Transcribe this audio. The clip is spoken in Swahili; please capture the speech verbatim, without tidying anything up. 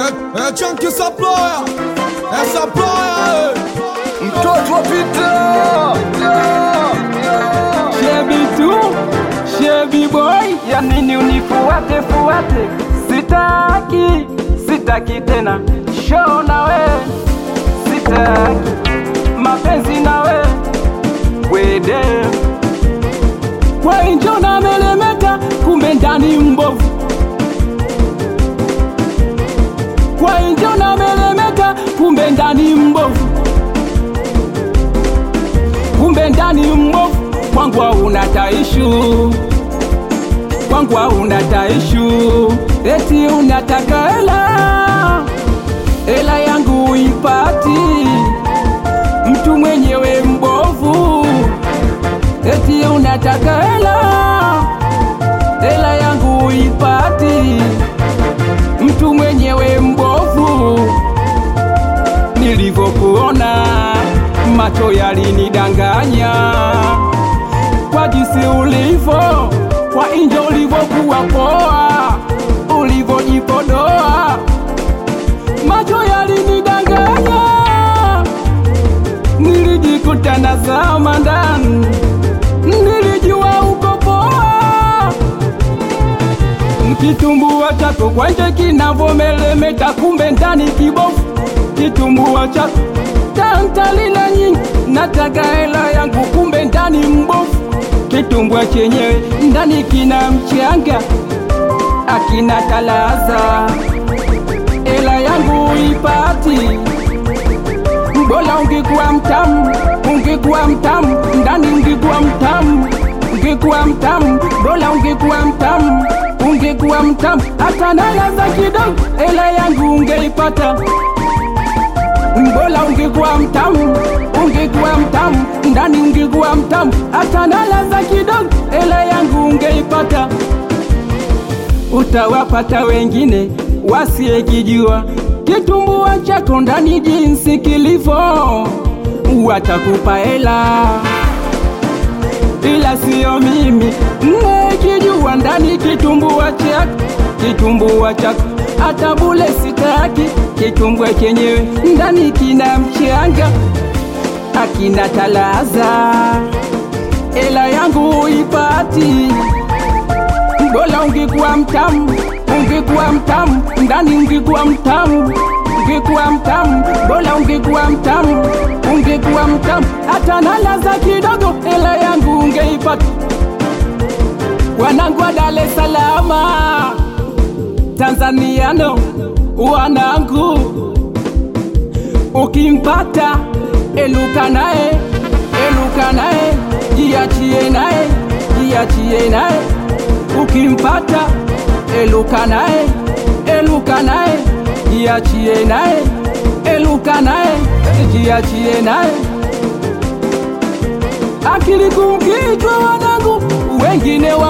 É, é Chunky Supplier, é Supplier, Mtoto Pita Shebi tu, Shebi boy, ya nini unifuate fuate? Sitaki, sitaki tena show nawe, sitaki mapenzi nawe, wede kwa injo na melemeta, kumbe ndani mbovu. Kwa injo na melemeta, kumbe ndani mbovu. Kumbe ndani mbovu, kwangu hauna taishu, kwangu hauna taishu. Eti unataka hela, hela yangu ipati, mtu mwenyewe mbovu. Eti unataka hela, hela yangu ipati, mtu mwenyewe mbovu. Nilivyokuona macho yalinidanganya, kwa jinsi ulivo, kwa injo ulivokuwa poa, ulivojipodoa, macho yalinidanganya. Nilijikuta nazama ndani, nilijua uko poa. Kitumbua chako kwa nje kinavomelemeta, kumbe ndani kibofu. Kitumbua chako tantalina nyingi, nataka hela yangu, kumbe ndani mbofu. Kitumbua chenyewe ndani kina mchanga, akina talaza, hela yangu ipati. Mbola ungekuwa mtamu, ungekuwa mtamu, ndani ungekuwa mtamu, ungekuwa mtamu. Bola ungekuwa mtamu, ungekuwa mtamu, hata nalaza kidogo, hela yangu ungeipata. Mbola ungekuwa mtamu, ungekuwa mtamu, ndani ungekuwa mtamu, hata nalaza kidogo, hela yangu ungeipata. Utawapata wengine wasiyekijua kitumbua chako ndani jinsi kilivyo, watakupa hela, ila sio mimi nekijua ndani kitumbua chako, kitumbua chako hata bule sitaki. Kitumbua chenyewe ndani kina mchanga, akina talaza, hela yangu ipati. Mbola ungekuwa mtamu, ungekuwa mtamu, ndani ungekuwa mtamu, ungekuwa mtamu. Bola ungekuwa mtamu, ungekuwa mtamu, hata nalaza kidogo, hela yangu ungeipata. Wanangu wa Dar es Salaam, Tanzaniano, wanangu, ukimpata eluka nae, eluka nae, jiachie nae, jiachie nae. Ukimpata eluka nae, eluka nae, jiachie nae, eluka nae, jiachie nae. Akili kumkichwa wanangu, wengine